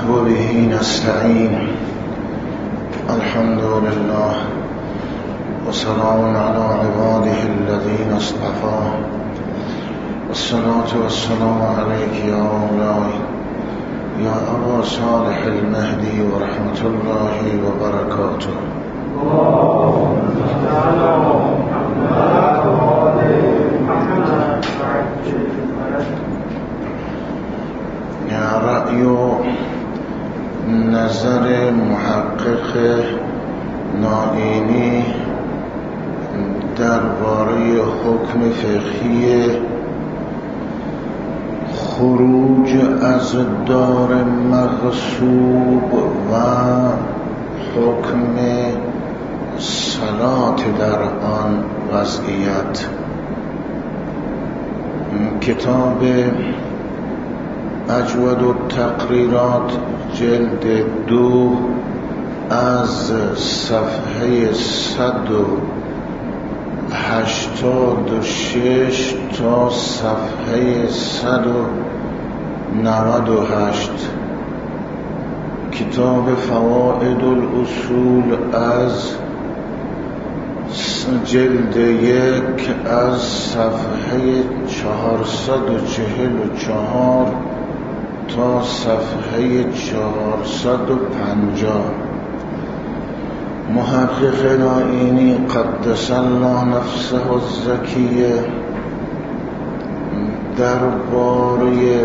وبه نستعين الحمد لله وسلام على عباده الذين اصطفى والصلاة والسلام عليك يا مولاي يا أبا صالح المهدي ورحمة الله وبركاته. رأی و نظر محقق نائینی درباره حکم فقهی خروج از دار مغصوب و حکم صلات در آن وضعیت. کتاب اجود التقریرات جلد 2 از صفحه 186 تا صفحه 198. کتاب فوائد الاصول از جلد 1 از صفحه 444 تا صفحه 450. محقق نائینی قدس الله نفسه الزکیه درباره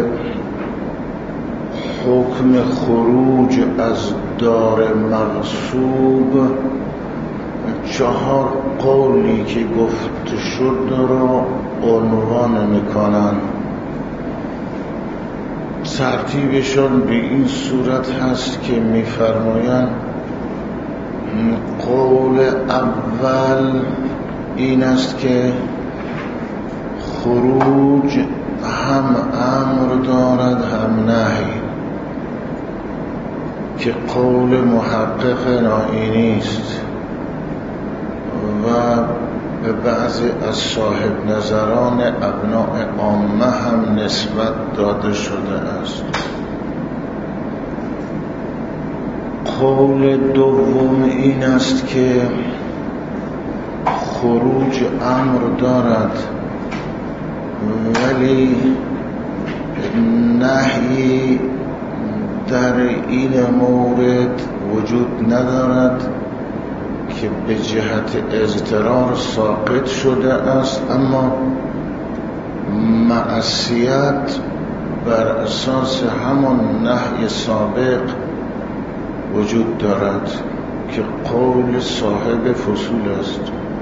حکم خروج از دار مغصوب 4 قولی که گفته شد را عنوان میکنند. ترتیبشان به این صورت هست که میفرمایند قول اول این است که خروج هم امر دارد هم نهی، که قول محقق نائینی است و به بعضی از صاحب نظران ابناء عامه هم نسبت داده شده است. قول دوم این است که خروج امر دارد ولی نهی در این مورد وجود ندارد که به جهت اضطرار ساقط شده است، اما معصیت بر اساس همان نهی سابق وجود دارد که قول صاحب فصول است.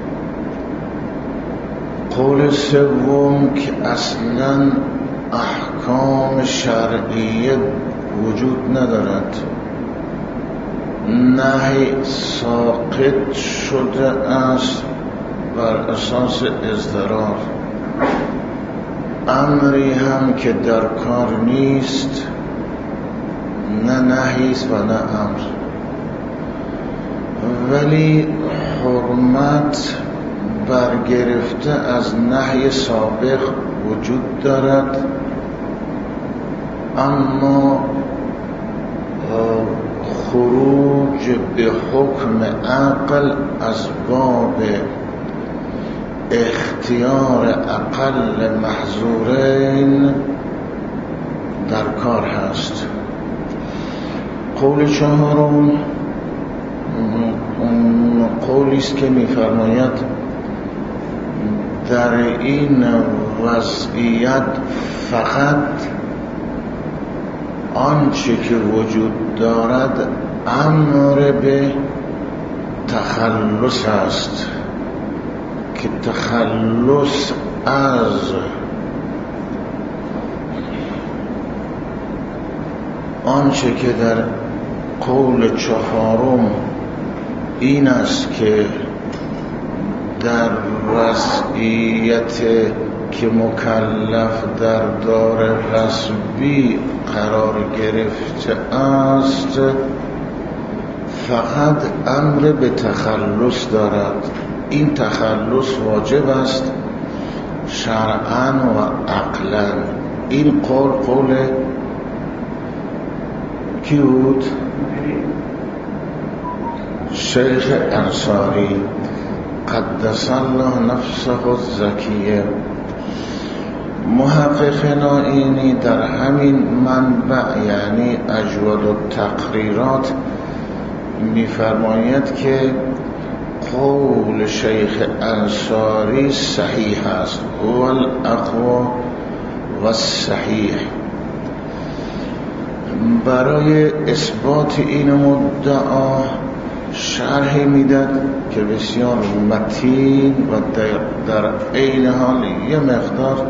قول سوم که اصلا احکام شرعیه وجود ندارد، نهی ساقط شده است بر اساس اضطرار، امری هم که در کار نیست، نه نهی است و نه امر، ولی حرمت برگرفته از نهی سابق وجود دارد، اما خروج به حکم عقل از باب اختیار اقل محظورین در کار هست. قول چهارم قولی است که می‌فرماید در این وضعیت فقط آنچه که وجود دارد امر به تخلص است، که تخلص از آنچه که در قول چهارم این است که در وضعیت که مکلف در دار غصبی قرار گرفته است فقط امر به تخلص دارد. این تخلص واجب است شرعاً و عقلاً. این قول کی بود؟ شیخ انصاری قدس الله نفسه الزکیه. محقق نائینی در همین منبع یعنی اجود التقریرات می‌فرماید که قول شیخ انصاری صحیح است، هو الاقوى و صحیح. برای اثبات این مدعا شرحی میداد که بسیار متین و در عین حال یه مقدار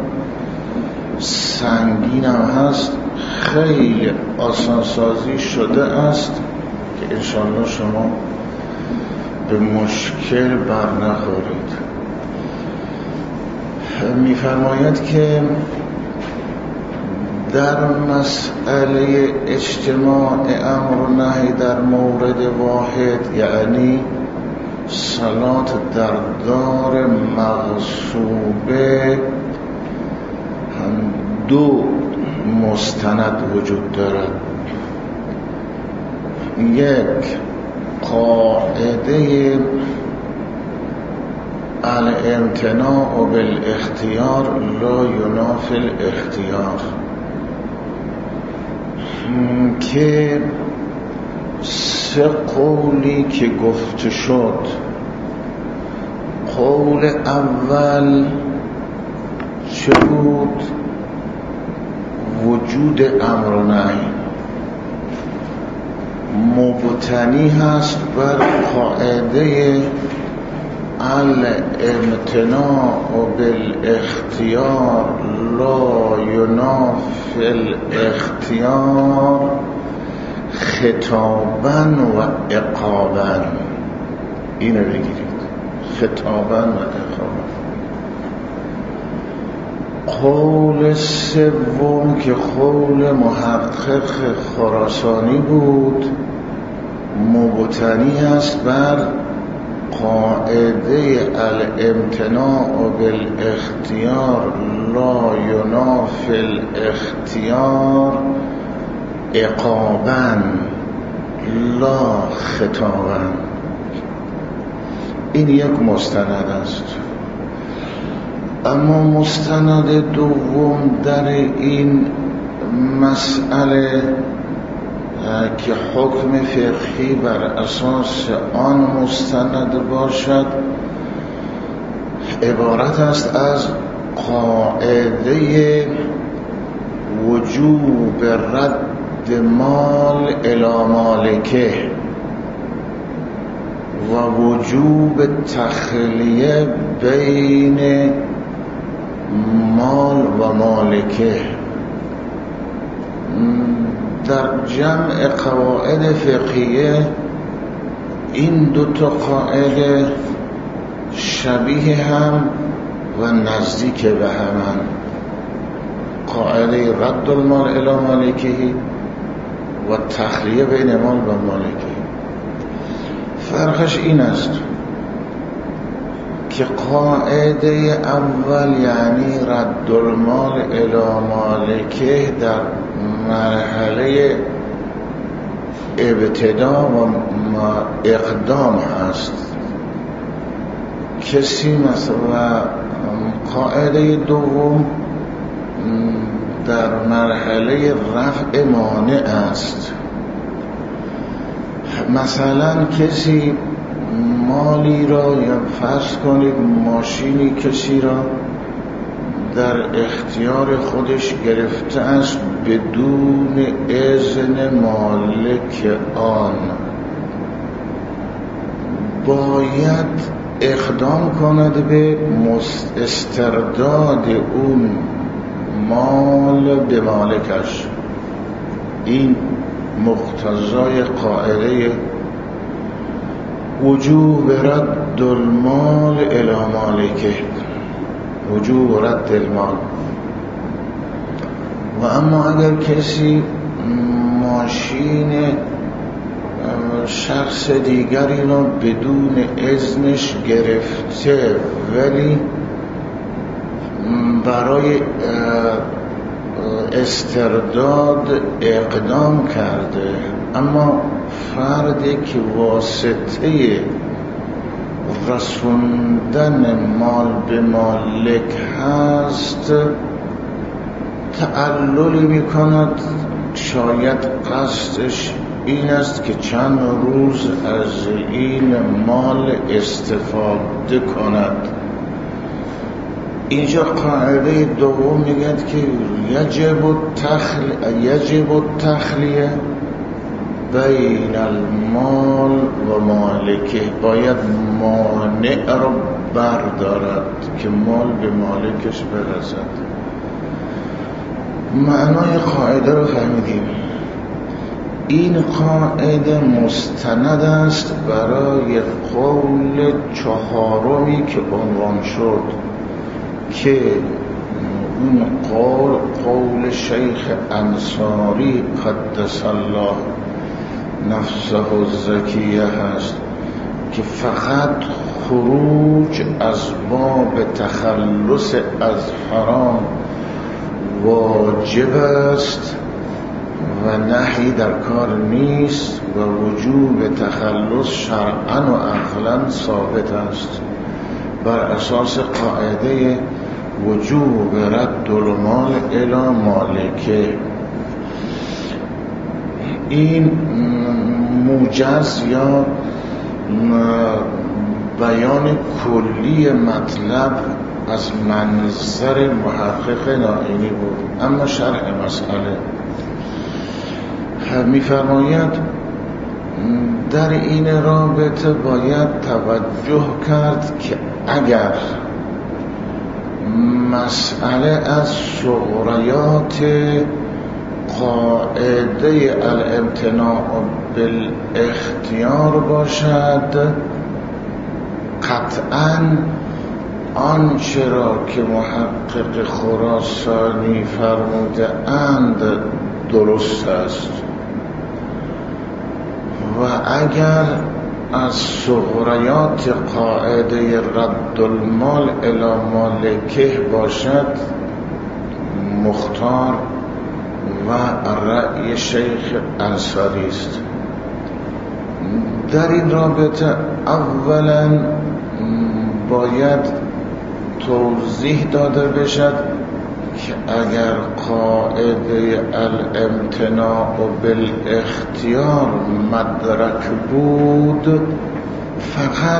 سنگین هم هست، خیلی آسانسازی شده است که انشاءالله شما به مشکل بر نخورید. میفرماید که در مسئله اجتماع امر و نهی در مورد واحد یعنی صلات در دار مغصوبه دو مستند وجود دارد. یک قاعده الامتناع بالاختیار لا ینافی الاختیار که سه قولی که گفته شد، قول اول چه بود؟ وجود امر و نهی مبتنی هست بر قاعده الامتناع بالاختیار لا ینافی الاختیار خطابا و عقابا. اینو بگیرید، خطابا و عقابا. قول سوم که قول محقق خراسانی بود مبتنی است بر قاعده الامتناع بالاختیار لا ینافی الاختیار عقابا لا خطابا. این یک مستند است. اما مستند دوم در این مسئله که حکم فقهی بر اساس آن مستند باشد عبارت است از قاعده وجوب رد مال الی مالکه و وجوب تخلیه بین مال و مالکه. در جمع قواعد فقهیه این دو تا قاعده شبیه هم و نزدیک به همان. قاعده رد المال الی مالکه و تخلیه بین مال و مالکه. فرقش این است که قاعده اول یعنی رد المال الی مالکه در مرحله ابتدا و اقدام هست. کسی مثلا قاعده دوم در مرحله رفع مانع است. مثلا کسی مالی را یا فرض کنید ماشینی کسی را در اختیار خودش گرفته است بدون اذن مالک آن، باید اقدام کند به استرداد اون مال به مالکش. این مقتضای قاعده وجوب رد المال الی مالکه، وجوب رد المال. و اما اگر کسی ماشین شخص دیگری را بدون اذنش گرفته ولی برای استرداد اقدام کرده، اما فردی که واسطه رسوندن مال به مالک هست تعللی میکند، شاید قصدش این است که چند روز از این مال استفاده کند. اینجا قاعده دوم میگه که یجب التخلیه بین المال و مالکه، باید مانع رو بردارد که مال به مالکش برسد. معنای قاعده رو فهمیدیم. این قاعده مستند است برای قول چهارمی که عنوان شد که اون قول شیخ انصاری قدس الله نفسه الزکیه هست که فقط خروج از باب تخلص از حرام واجب است و نهی در کار نیست و وجوب تخلص شرعا و عقلا ثابت است بر اساس قاعده وجوب رد المال الی مالکه. این موجز یا بیان کلی مطلب از منظر محقق نائینی بود. اما شرح مسئله می‌فرماید در این رابطه باید توجه کرد که اگر مسئله از صغریات قاعده الامتناع بالاختیار باشد، قطعاً آنچه را که محقق خراسانی فرموده اند درست است و اگر از صغریات قاعده رد المال الی مالکه باشد مختار و رأی شیخ انصاری است. در این رابطه اولا باید توضیح داده بشد که اگر قاعده الامتناع بالاختیار مدرک بود فقط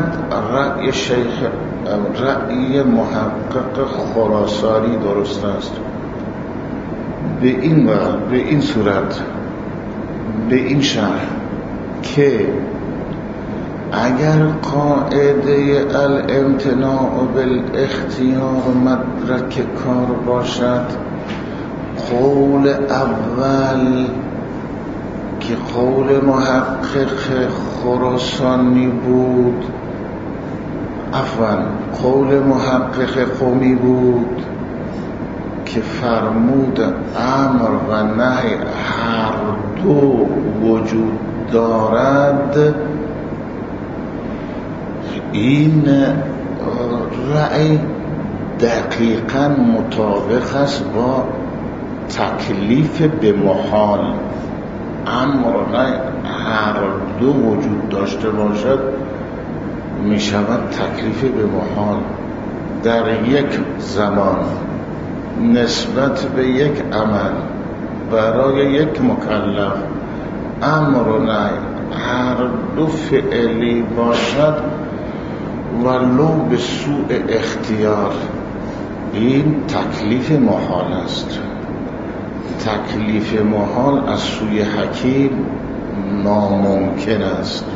رأی محقق خراسانی درست است. به این صورت، به این شرح که اگر قاعده الامتناع بالاختیار مدرک کار باشد، قول اول که قول محقق خراسانی بود، قول محقق قمی بود که فرمود امر و نهی هر دو وجود دارد، این رأی دقیقاً مطابق است با تکلیف به محال. امر و نهی هر دو وجود داشته باشد می شود تکلیف به محال در یک زمان نسبت به یک عمل برای یک مکلف. امر و نهی هر دو فعلی باشد ولو به سوء اختیار، این تکلیف محال است. تکلیف محال از سوی حکیم ناممکن است.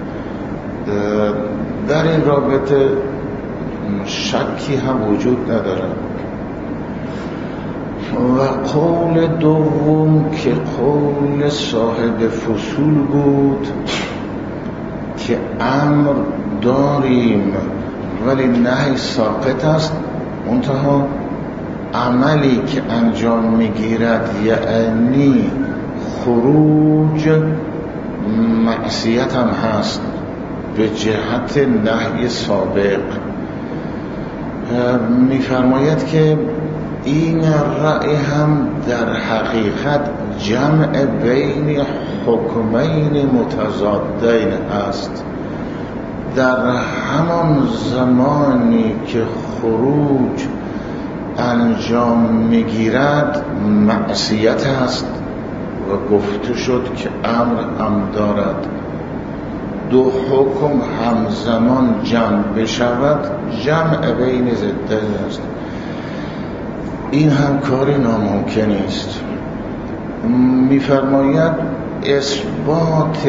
در این رابطه شکی هم وجود ندارد. و قول دوم که قول صاحب فصول بود که امر داریم ولی نهی ساقط است، منتها عملی که انجام میگیرد یعنی خروج معصیت هم هست به جهت نهی سابق. میفرماید که این رأی هم در حقیقت جمع بین حکمین متضادین است. در همان زمانی که خروج انجام میگیرد معصیت است و گفته شد که امر هم دارد. دو حکم همزمان جمع بشود جمع بین ضدین است. این هم کار ناممکن است. می‌فرماید اثبات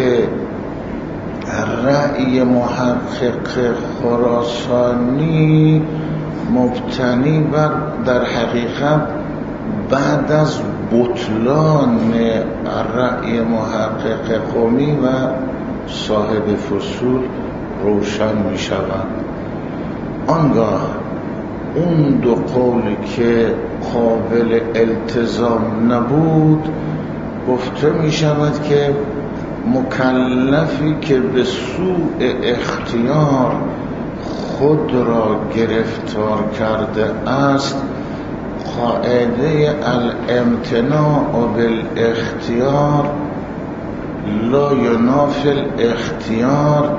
رأی محقق خراسانی مبتنی بر در حقیقت بعد از بطلان رأی محقق قمی و صاحب فصول روشن می شود. آنگاه اون دو قول که قابل التزام نبود گفته می شود که مکلفی که به سوء اختیار خود را گرفتار کرده است قاعده الامتناع بالاختیار لا ینافی الاختیار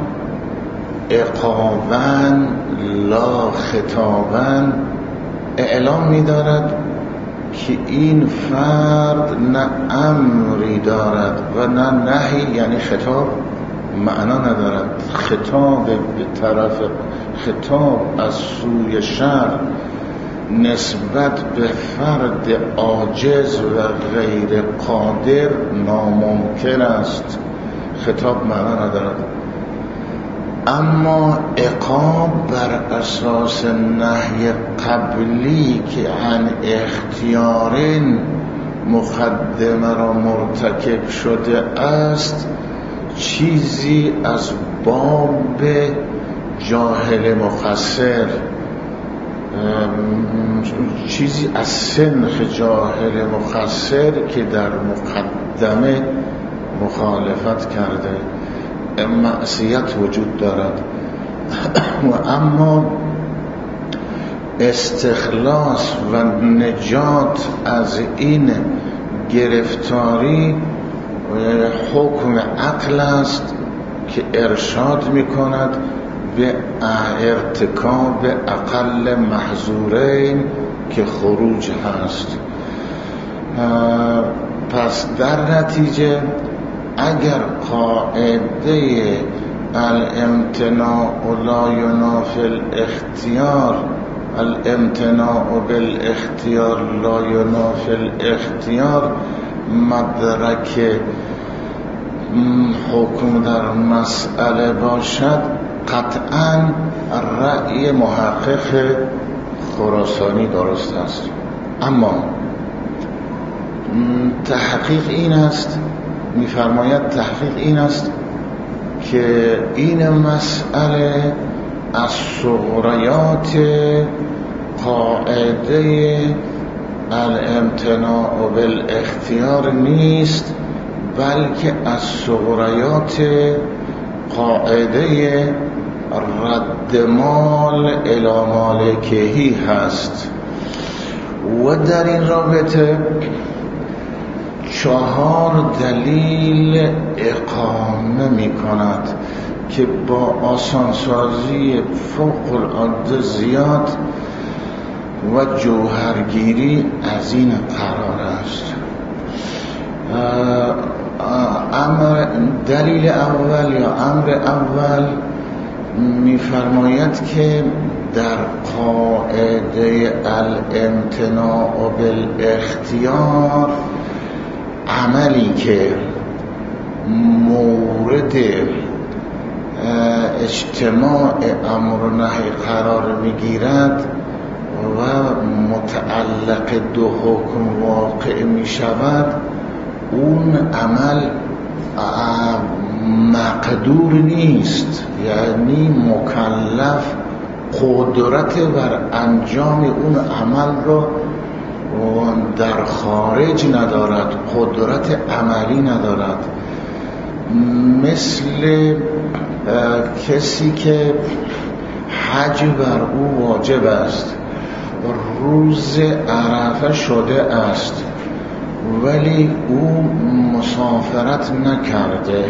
عقاباً لا خطاباً اعلام می دارد که این فرد نه امری دارد و نه نهی، یعنی خطاب معنا ندارد. خطاب به طرف خطاب از سوی شر نسبت به فرد عاجز و غیر قادر ناممکن است. خطاب معنا ندارد. اما عقاب بر اساس نهی قبلی که عن اختیارین مقدمه را مرتکب شده است چیزی از باب جاهل مقصر، چیزی از سنخ جاهل مقصر که در مقدمه مخالفت کرده معصیت وجود دارد. و اما استخلاص و نجات از این گرفتاری حکم عقل است که ارشاد می کند به ارتکاب اقل محظورین که خروج هست. پس در نتیجه اگر قاعده الامتناع لا ینافی الاختیار، الامتناع بالاختیار لا ینافی الاختیار مدرک حکم در مسئله باشد قطعاً رأی محقق خراسانی درست است. اما تحقیق این است، می‌فرماید تحقیق این است که این مسئله از صغریات قاعده الامتناع بالاختیار نیست، بلکه از صغریات قاعده رد مال الی مالکهی هست. و در این رابطه 4 دلیل اقامه می کند که با آسانسازی فوق العاده زیاد و جوهرگیری از این قرار است. دلیل اول یا امر اول می‌فرماید که در قاعده الامتناع بالاختیار عملی که مورد اجتماع امر و نهی قرار میگیرد و متعلق دو حکم واقع می شود، اون عمل مقدور نیست، یعنی مکلف قدرت بر انجام اون عمل را در خارج ندارد، قدرت عملی ندارد. مثل کسی که حج بر او واجب است، روز عرفه شده است ولی او مسافرت نکرده،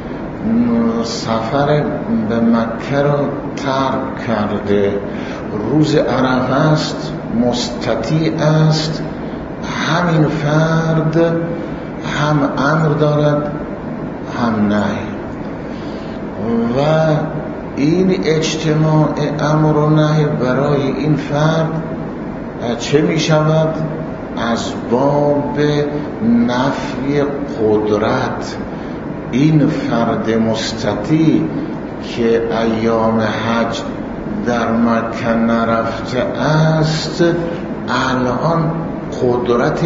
سفر به مکه را ترک کرده، روز عرفه است، مستطیع است، همین فرد هم امر دارد هم نهی و این اجتماع امر و نهی برای این فرد چه می شود؟ از باب نفی قدرت. این فرد مستطیع که ایام حج در مکه نرفته است الان قدرت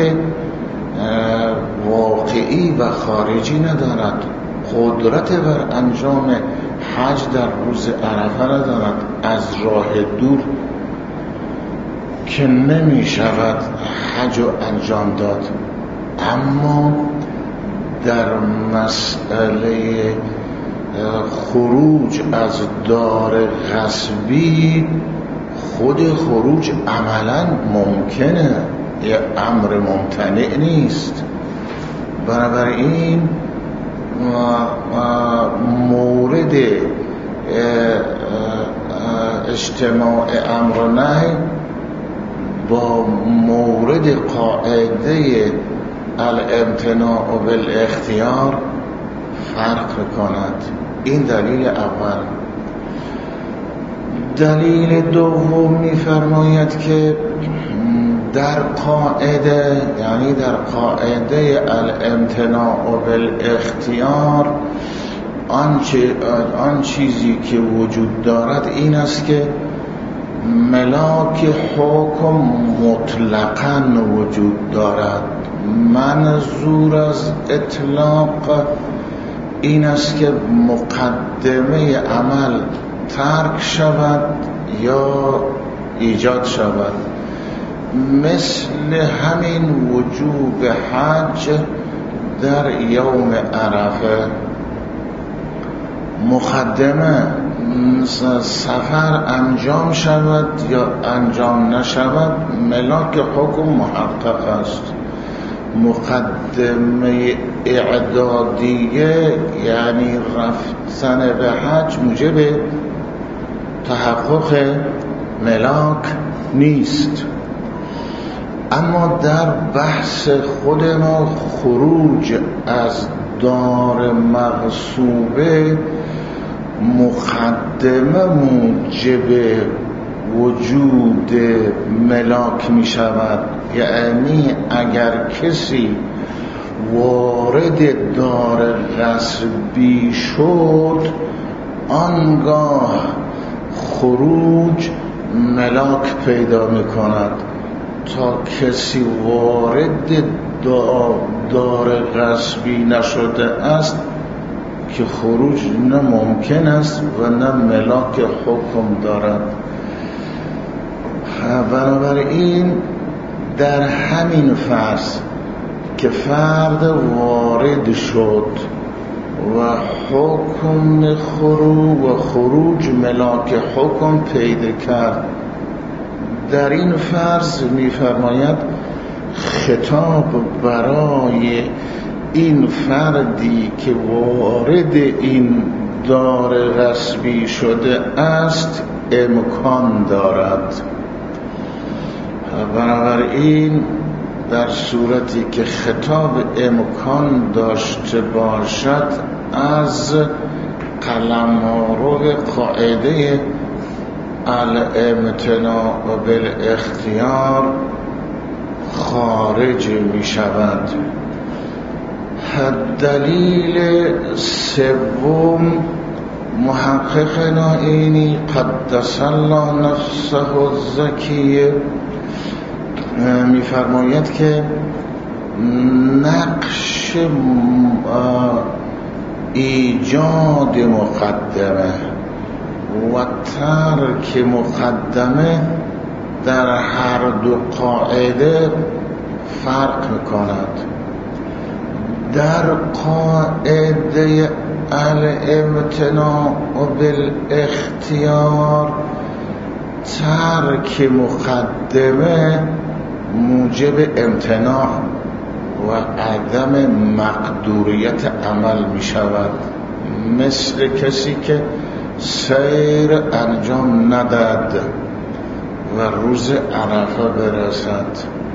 واقعی و خارجی ندارد، قدرت بر انجام حج در روز عرفه ندارد، از راه دور که نمی شود حج و انجام داد. اما در مسئله خروج از دار غصبی خود خروج عملا ممکنه، یه امر ممتنع نیست. بنابراین مورد اجتماع امر و نهی با مورد قاعده الامتناع بالاختیار فرق کند. این دلیل اول. دلیل دوم می‌فرماید که در قاعده، یعنی در قاعده الامتناع بالاختیار، آن چیزی که وجود دارد این است که ملاک حکم مطلقاً وجود دارد. منظور از اطلاق این است که مقدمه عمل ترک شود یا ایجاد شود. مثل همین وجوب حج در یوم عرفه، مقدمه سفر انجام شود یا انجام نشود ملاک حکم محقق است. مقدمه اعدادیه یعنی رفتن به حج موجب تحقق ملاک نیست. اما در بحث خود ما خروج از دار مغصوبه مقدمه موجب وجود ملاک می شود. یعنی اگر کسی وارد دار غصبی شد آنگاه خروج ملاک پیدا می کند. تا کسی وارد دار غصبی نشده است که خروج نه ممکن است و نه ملاک حکم دارد. بنابراین در همین فرض که فرد وارد شد و حکم خروج ملاک حکم پیدا کرد، در این فرض می‌فرماید خطاب برای این فردی که وارد این دار غصبی شده است امکان دارد. بنابراین در صورتی که خطاب امکان داشته باشد از قلمرو قاعده الامتناع بالاختیار خارج می شود. دلیل سوم محقق نائینی قدس الله نفسه الزکیه می‌فرماید که نقش ایجاد مقدمه و ترک مقدمه در هر دو قاعده فرق می‌کند. در قاعده الامتناع بالاختیار ترک مقدمه موجب امتناع و عدم مقدوریت عمل می شود. مثل کسی که سیر انجام نداد و روز عرفه برسد.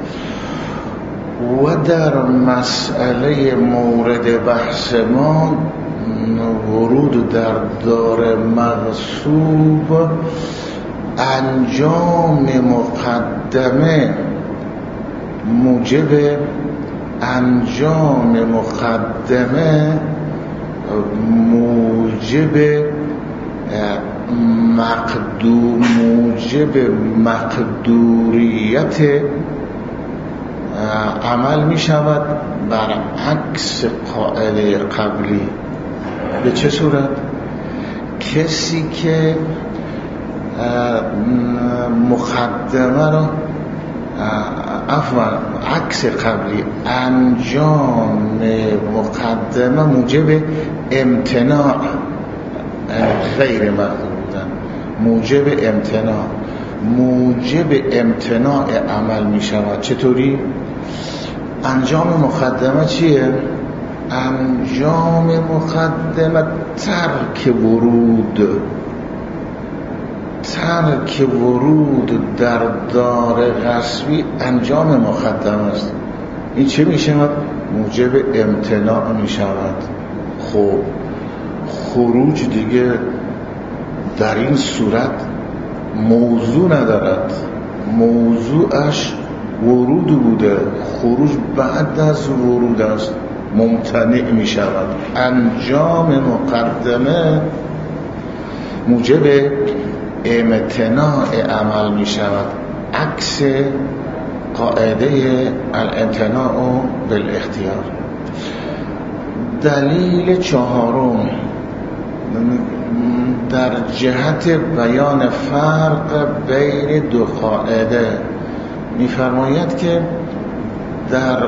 و در مسئله مورد بحث ما ورود در دار مغصوب، انجام مقدمه موجب مقدوریت عمل می شود، برعکس قاعده قبلی. به چه صورت؟ کسی که مقدمه رو عکس قبلی، انجام مقدمه موجب امتناع، غیر مقدور بودن، موجب امتناع عمل می شود. چطوری؟ انجام مقدمه چیه؟ انجام مقدمه ترک ورود در دار غصبی انجام مقدمه است. این چه می شود؟ موجب امتناع می شود. خب خروج دیگه در این صورت موضوع ندارد، موضوعش ورود بوده، خروج بعد از ورود است، ممتنع می شود. انجام مقدمه موجب امتناع عمل می شود، عکس قاعده الامتناع بالاختیار. دلیل چهارم در جهت بیان فرق بین دو قاعده می‌فرماید که در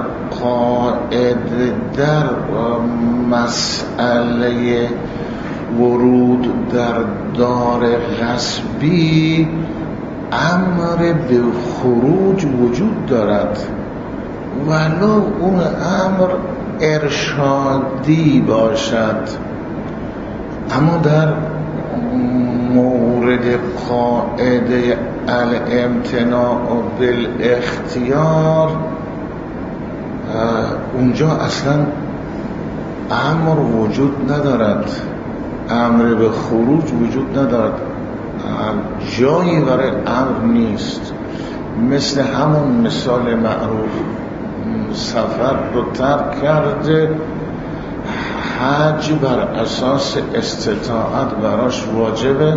مسئله ورود در دار غصبی امر به خروج وجود دارد، ولو اون امر ارشادی باشد. اما در مورد قاعده الامتناع بالاختیار اونجا اصلا امر وجود ندارد، امر به خروج وجود ندارد، جایی برای امر نیست. مثل همون مثال معروف، سفر رو ترک کرده، حج بر اساس استطاعت براش واجبه،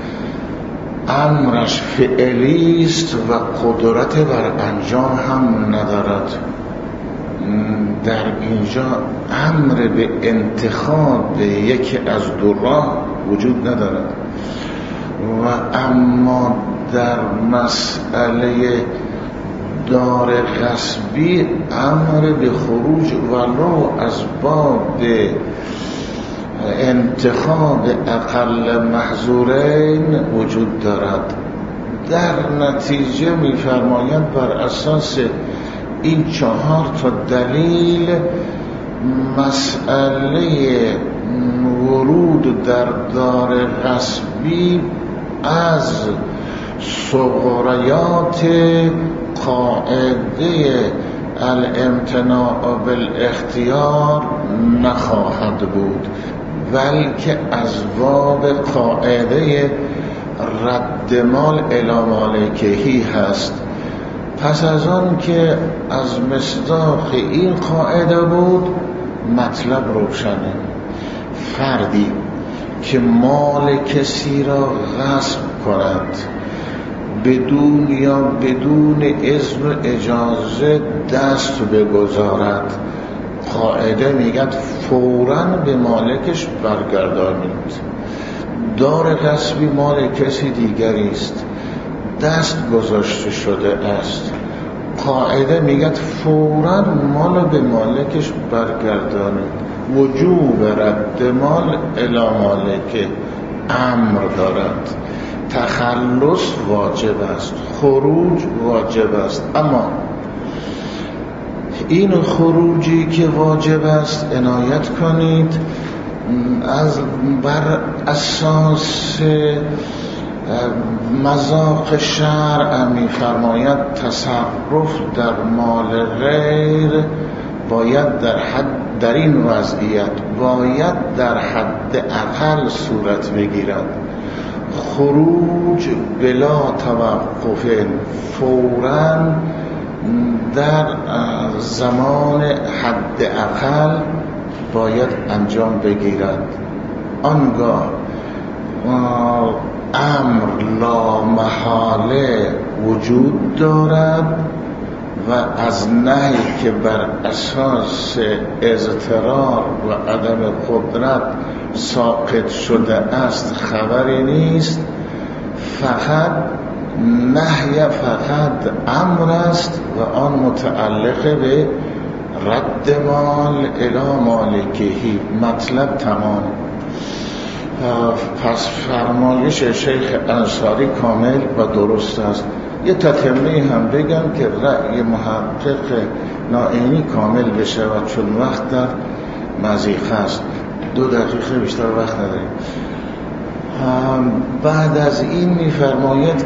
امرش فعلی است و قدرت بر انجام هم ندارد. در اینجا امر به انتخاب یکی از دو راه وجود ندارد. و اما در مسئله دار غصبی امر به خروج ولو از باب انتخاب اقل محظورین وجود دارد. در نتیجه می‌فرمایند بر اساس این 4 تا دلیل مسئله ورود در دار غصبی از صغریات قاعده الامتناع بالاختیار نخواهد بود، بلکه از باب قاعده رد مال الی مالکهی هست. پس از آن که از مصداق این قاعده بود، مطلب روشنه. فردی که مال کسی را غصب کند بدون اذن و اجازه دست بگذارد، قاعده میگه فوراً به مالکش برگردانید. دار غصبی مال کسی دیگری است، دست گذاشته شده است، قاعده میگه فوراً مال به مالکش برگردانید. وجوب رد مال الی مالک امر دارد. تخلص واجب است، خروج واجب است. اما این خروجی که واجب است عنایت کنید بر اساس مذاق شرع می‌فرماید تصرف در مال غیر باید در این وضعیت باید در حد اقل صورت بگیرد. خروج بلا توقف فوراً در زمان حد اقل باید انجام بگیرد. آنگاه امر لا محاله وجود دارد و از نهی که بر اساس اضطرار و عدم قدرت ساقط شده است خبری نیست. فقط نهی فقط امر است و آن متعلق به رد مال الی مالکهی. مطلب تمام. پس فرمایش شیخ انصاری کامل و درست است. یه تتمه هم بگم که رأی محقق نائینی کامل بشه و چون وقت در مضیق است. 2 دقیقه بیشتر وقت نداریم. بعد از این میفرماید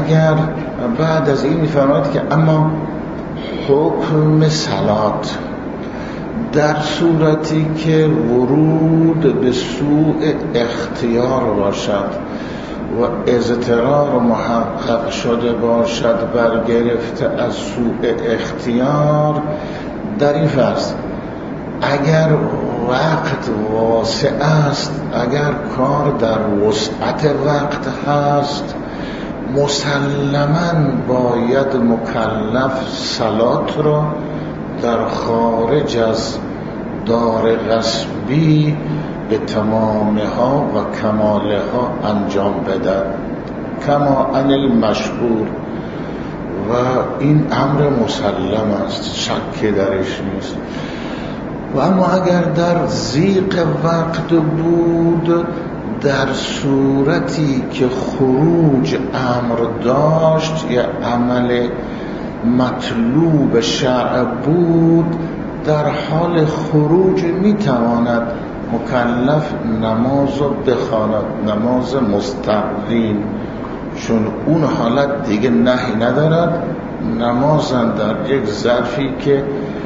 که اما حکم صلات در صورتی که ورود به سوء اختیار باشد و اضطرار محقق شده باشد برگرفته از سوء اختیار، در این فرض اگر وقت واسع است، اگر کار در وسعت وقت هست، مسلماً باید مکلف صلات را در خارج از دار غصبی به تمامها و کمالها انجام بدن کما ان المشهور. و این امر مسلم است، شکی درش نیست. و اما اگر در ضیق وقت بود، در صورتی که خروج امر داشت یا عمل مطلوب شرع بود، در حال خروج میتواند مکلف نماز رو بخواند، نماز مستقیم، چون اون حالت دیگه نهی ندارد. نمازن در یک ظرفی که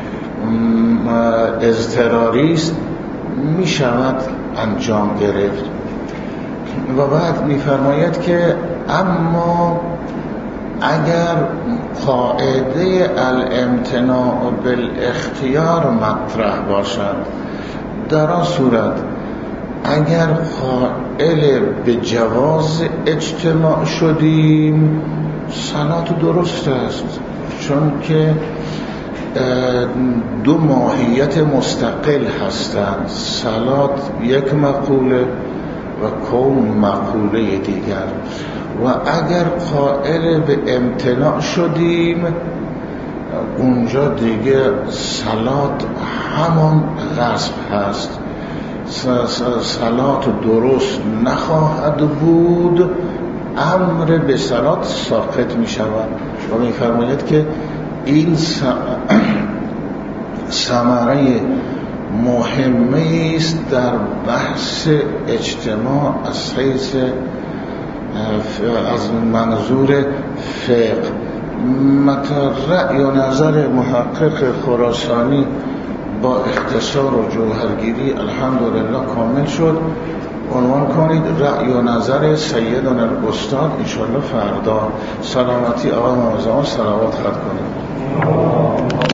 اضطراری است می شود انجام گرفت. و بعد می فرماید که اما اگر قاعده الامتناع بالاختیار مطرح باشد، در آن صورت اگر قائل به جواز اجتماع شدیم، صلات درست است، چون که 2 ماهیت مستقل هستند. صلات یک مقوله و کون مقوله دیگر. و اگر قائل به امتناع شدیم، اونجا دیگه صلات همان غصب هست، صلات درست نخواهد بود، امر به صلات ساقط می شود. و می فرماید که این ثمره مهمه است در بحث اجتماع از حیث از منظور فقه. رأی و نظر محقق خراسانی با اختصار و جوهرگیری الحمدلله کامل شد. عنوان کنید رأی و نظر سیدنا الاستاد. انشاءالله فردا سلامتی آقای موزمان صلوات خط کنید.